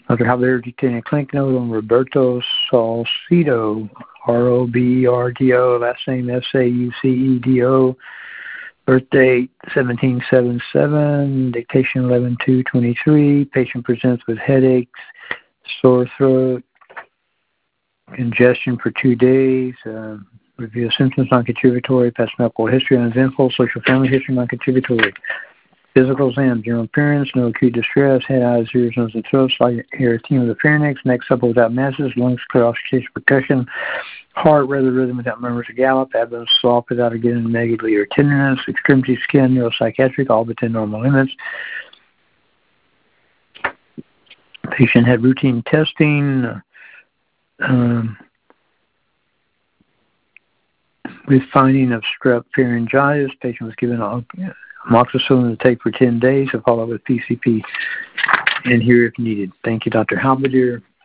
Dr. Javier detained a clinic note on Roberto Salcedo, Roberto, last name Saucedo, birthday 1777, dictation 11/2/23. Patient presents with headaches, sore throat, congestion for 2 days. Review symptoms non-contributory, past medical history uneventful, social family history non-contributory. Physical exam, general appearance, no acute distress, head, eyes, ears, nose, and throat, slight erythema of the pharynx, neck supple without masses, lungs clear, auscultation, percussion, heart, rather rhythm without murmurs or gallop, abdomen soft without again negatively or tenderness, extremity skin, neuropsychiatric, all within normal limits. Patient had routine testing with finding of strep pharyngitis. Patient was given amoxicillin to take for 10 days to follow up with PCP and here if needed. Thank you, Dr. Halberdier.